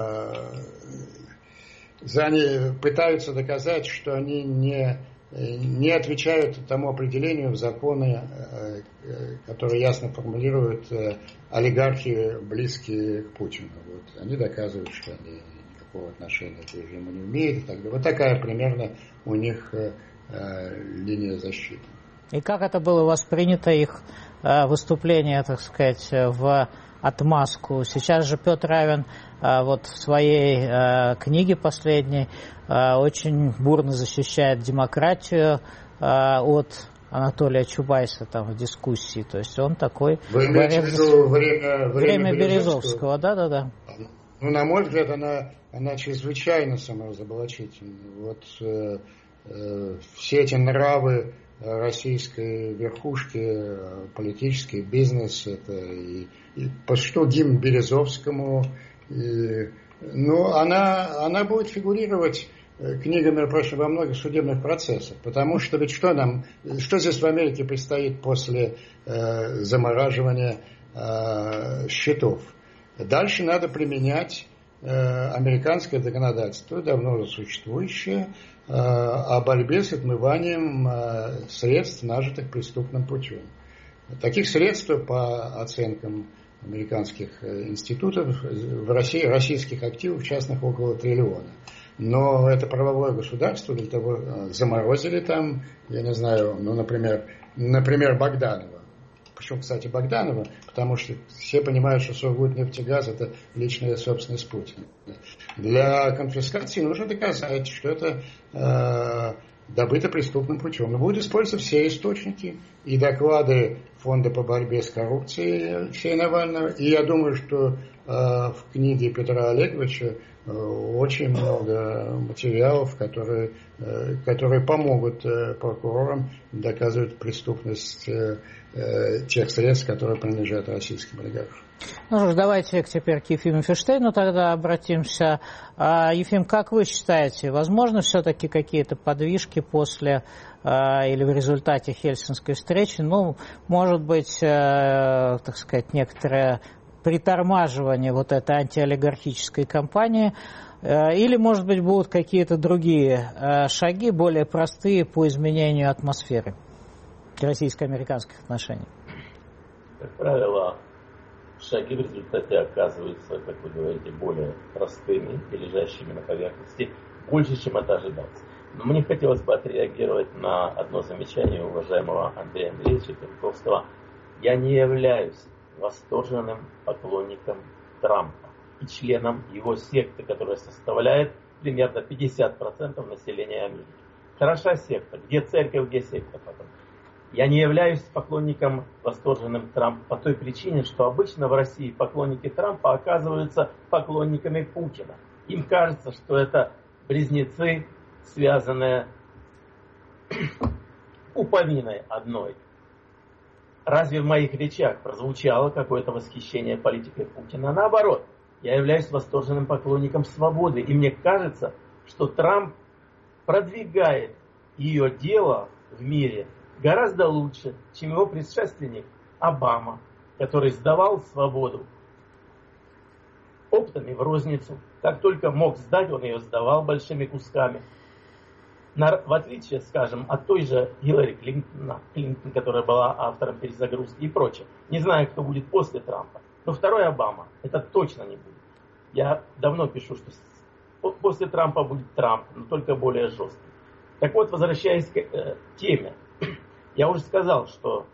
Speaker 4: пытаются доказать, что они не, не отвечают тому определению в законе, которое ясно формулируют олигархи, близкие к Путину. Вот. Они доказывают, что они никакого отношения к режиму не имеют. И так далее. Вот такая примерно у них линия защиты.
Speaker 1: И как это было воспринято, их э, выступление, так сказать, в отмазку? Сейчас же Петр Авен э, вот в своей э, книге последней э, очень бурно защищает демократию э, от Анатолия Чубайса там в дискуссии. То есть он такой...
Speaker 4: Вы имеете в виду время, время,
Speaker 1: время Березовского? Да-да-да.
Speaker 4: Ну, на мой взгляд, она, она чрезвычайно саморазоблачительна. Вот э, э, все эти нравы российской верхушки, политический бизнес, это и, и по что гимн Березовскому, и, ну, она, она будет фигурировать, книга, между прочим, во многих судебных процессах, потому что ведь что нам, что здесь в Америке предстоит после э, замораживания э, счетов? Дальше надо применять э, американское законодательство, давно уже существующее, о борьбе с отмыванием средств, нажитых преступным путем. Таких средств, по оценкам американских институтов, в России, российских активов частных около триллиона. Но это правовое государство, для того заморозили там, я не знаю, ну, например, например, Богданова. Почему, кстати, Богданова? Потому что все понимают, что Сургутнефтегаз – это личная собственность Путина. Для конфискации нужно доказать, что это э, добыто преступным путем. Но будут использоваться все источники и доклады Фонда по борьбе с коррупцией Алексея Навального. И я думаю, что в книге Петра Олеговича очень много материалов, которые, которые помогут прокурорам доказывать преступность тех средств, которые принадлежат российским олигархам.
Speaker 1: Ну что ж, давайте теперь к Ефиму Ферштейну тогда обратимся. Ефим, как вы считаете, возможно все-таки какие-то подвижки после или в результате Хельсинской встречи? Ну, может быть, так сказать, некоторое притормаживание вот этой антиолигархической кампании, или, может быть, будут какие-то другие шаги, более простые по изменению атмосферы российско-американских отношений?
Speaker 3: Как правило, шаги в результате оказываются, как вы говорите, более простыми и лежащими на поверхности, больше, чем это ожидалось. Но мне хотелось бы отреагировать на одно замечание уважаемого Андрея Андреевича Петковского. Я не являюсь восторженным поклонником Трампа и членом его секты, которая составляет примерно пятьдесят процентов населения Америки. Хороша секта, где церковь, где секта потом. Я не являюсь поклонником восторженным Трампа по той причине, что обычно в России поклонники Трампа оказываются поклонниками Путина. Им кажется, что это близнецы, связанные пуповиной одной. Разве в моих речах прозвучало какое-то восхищение политикой Путина? Наоборот, я являюсь восторженным поклонником свободы. И мне кажется, что Трамп продвигает ее дело в мире гораздо лучше, чем его предшественник Обама, который сдавал свободу оптами в розницу. Как только мог сдать, он ее сдавал большими кусками. На, в отличие, скажем, от той же Хиллари Клинтон, Клинтон, которая была автором перезагрузки и прочее. Не знаю, кто будет после Трампа. Но второй Обама, это точно не будет. Я давно пишу, что после Трампа будет Трамп, но только более жесткий. Так вот, возвращаясь к э, теме. Я уже сказал, что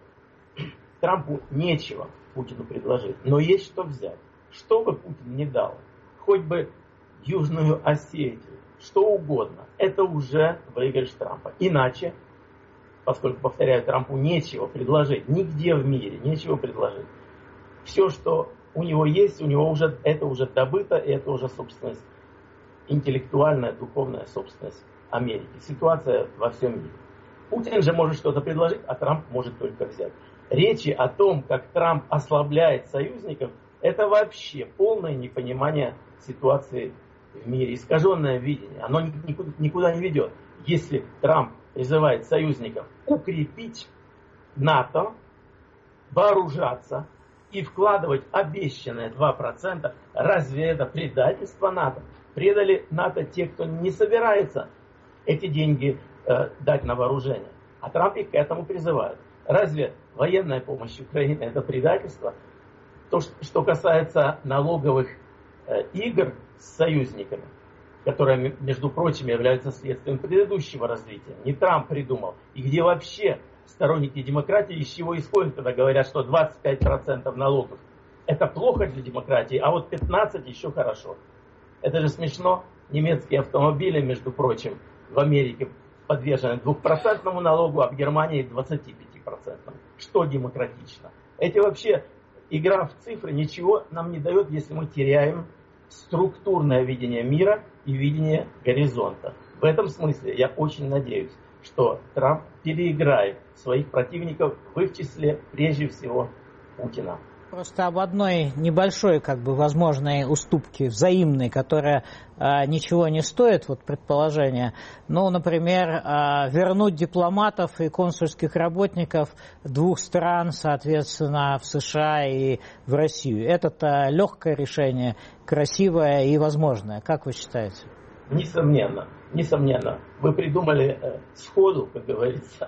Speaker 3: Трампу нечего Путину предложить, но есть что взять. Что бы Путин не дал, хоть бы Южную Осетию, что угодно, это уже выигрыш Трампа. Иначе, поскольку, повторяю, Трампу нечего предложить, нигде в мире нечего предложить. Все, что у него есть, у него уже, это уже добыто, и это уже собственность, интеллектуальная, духовная собственность Америки. Ситуация во всем мире. Путин же может что-то предложить, а Трамп может только взять. Речи о том, как Трамп ослабляет союзников, это вообще полное непонимание ситуации в мире, искаженное видение. Оно никуда, никуда не ведет. Если Трамп призывает союзников укрепить НАТО, вооружаться и вкладывать обещанные два процента, разве это предательство НАТО? Предали НАТО те, кто не собирается эти деньги э, дать на вооружение. А Трамп их к этому призывает. Разве военная помощь Украине это предательство? То, что касается налоговых э, игр с союзниками, которые, между прочим, являются следствием предыдущего развития. Не Трамп придумал. И где вообще сторонники демократии из чего исходят, когда говорят, что двадцать пять процентов налогов это плохо для демократии, а вот пятнадцать процентов еще хорошо. Это же смешно. Немецкие автомобили, между прочим, в Америке подвержены двухпроцентному налогу, а в Германии двадцати пяти процентам. Что демократично? Эти вообще игра в цифры ничего нам не дает, если мы теряем структурное видение мира и видение горизонта. В этом смысле я очень надеюсь, что Трамп переиграет своих противников, в их числе прежде всего Путина.
Speaker 1: Просто об одной небольшой, как бы, возможной уступке взаимной, которая э, ничего не стоит, вот предположение. Ну, например, э, вернуть дипломатов и консульских работников двух стран, соответственно, в США и в Россию. Это-то легкое решение, красивое и возможное. Как вы считаете?
Speaker 3: Несомненно, несомненно. Вы придумали э, сходу, как говорится,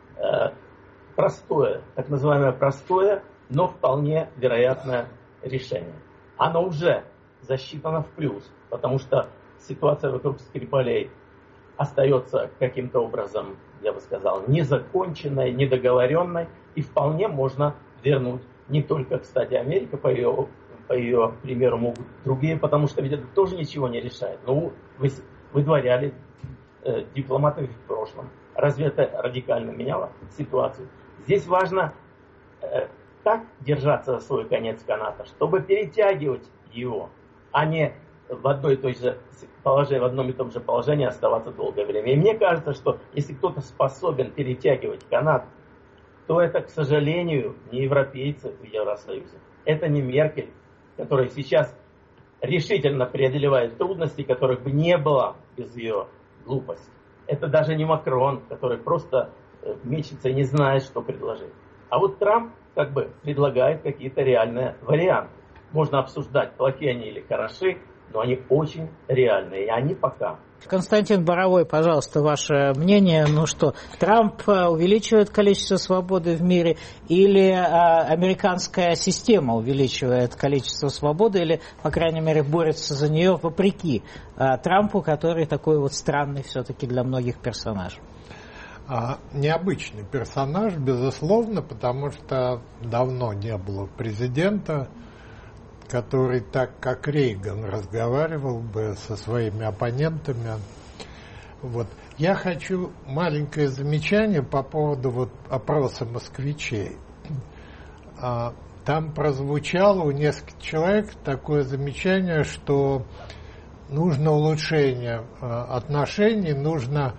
Speaker 3: э, простое, так называемое простое, но вполне вероятное решение. Оно уже засчитано в плюс, потому что ситуация вокруг Скрипалей остается каким-то образом, я бы сказал, незаконченной, недоговоренной, и вполне можно вернуть не только, кстати, Америка, по ее, по ее примеру, могут другие, потому что ведь это тоже ничего не решает. Ну, вы выдворяли э, дипломатов в прошлом. Разве это радикально меняло ситуацию? Здесь важно... Э, так держаться за свой конец каната, чтобы перетягивать его, а не в одной и той же положении, в одном и том же положении оставаться долгое время. И мне кажется, что если кто-то способен перетягивать канат, то это, к сожалению, не европейцы в Евросоюзе. Это не Меркель, которая сейчас решительно преодолевает трудности, которых бы не было без ее глупости. Это даже не Макрон, который просто мечется и не знает, что предложить. А вот Трамп как бы предлагает какие-то реальные варианты. Можно обсуждать, плохие они или хороши, но они очень реальные, и они пока.
Speaker 1: Константин Боровой, пожалуйста, ваше мнение. Ну что, Трамп увеличивает количество свободы в мире или а, американская система увеличивает количество свободы или, по крайней мере, борется за нее вопреки а, Трампу, который такой вот странный все-таки для многих персонаж?
Speaker 2: А, необычный персонаж, безусловно, потому что давно не было президента, который так, как Рейган, разговаривал бы со своими оппонентами. Вот. Я хочу маленькое замечание по поводу вот опроса москвичей. Там прозвучало у нескольких человек такое замечание, что нужно улучшение отношений, нужно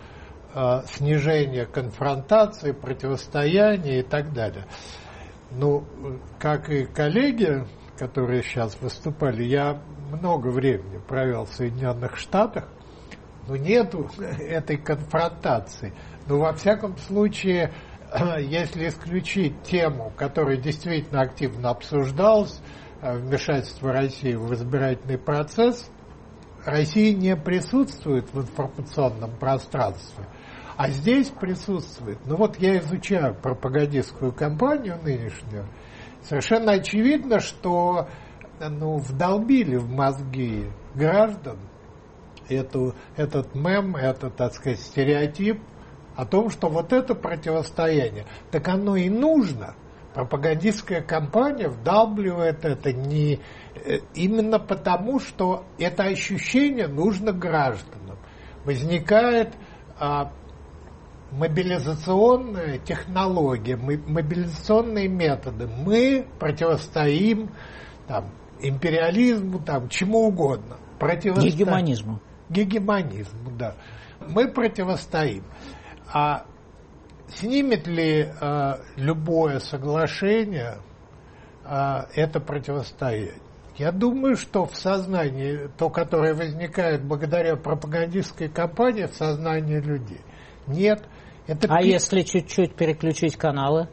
Speaker 2: снижение конфронтации, противостояния и так далее. Ну, как и коллеги, которые сейчас выступали, я много времени провел в Соединенных Штатах, но нету этой конфронтации. Но во всяком случае, если исключить тему, которая действительно активно обсуждалась, вмешательство России в избирательный процесс, Россия не присутствует в информационном пространстве, а здесь присутствует. Ну вот я изучаю пропагандистскую кампанию нынешнюю. Совершенно очевидно, что ну, вдолбили в мозги граждан эту, этот мем, этот, так сказать, стереотип о том, что вот это противостояние. Так оно и нужно. Пропагандистская кампания вдалбливает это не именно потому, что это ощущение нужно гражданам. Возникает а, мобилизационная технология, мобилизационные методы. Мы противостоим там, империализму, там, чему угодно. Противосто...
Speaker 1: Гегемонизму.
Speaker 2: Гегемонизму, да. Мы противостоим. А снимет ли а, любое соглашение а, это противостояние? Я думаю, что в сознании, то, которое возникает благодаря пропагандистской кампании, в сознании людей. Нет. Это
Speaker 1: а
Speaker 2: пи...
Speaker 1: если чуть-чуть переключить каналы?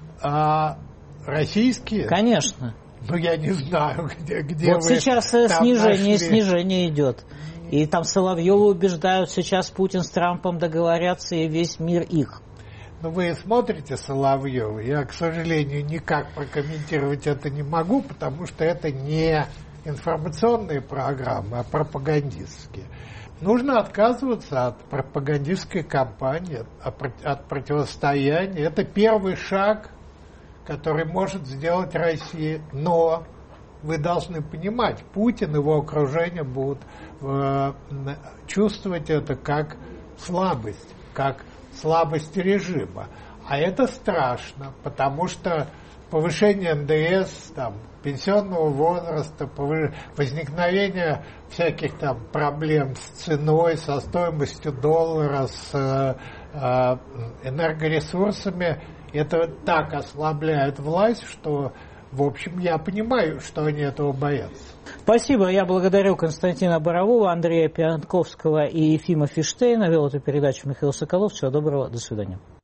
Speaker 2: А, российские?
Speaker 1: Конечно.
Speaker 2: Ну, я не знаю, где, где
Speaker 1: вот
Speaker 2: вы
Speaker 1: сейчас снижение,
Speaker 2: нашли...
Speaker 1: снижение идет. И там Соловьева убеждают, сейчас Путин с Трампом договорятся, и весь мир их.
Speaker 2: Ну, вы смотрите Соловьева. Я, к сожалению, никак прокомментировать это не могу, потому что это не информационные программы, а пропагандистские. Нужно отказываться от пропагандистской кампании, от противостояния. Это первый шаг, который может сделать Россия. Но вы должны понимать, Путин и его окружение будут э, чувствовать это как слабость, как слабость режима. А это страшно, потому что повышение эн дэ эс, там, пенсионного возраста, возникновение всяких там проблем с ценой, со стоимостью доллара, с э, энергоресурсами, это так ослабляет власть, что, в общем, я понимаю, что они этого боятся.
Speaker 1: Спасибо. Я благодарю Константина Борового, Андрея Пьянковского и Ефима Фиштейна. Вел эту передачу Михаил Соколов. Всего доброго. До свидания.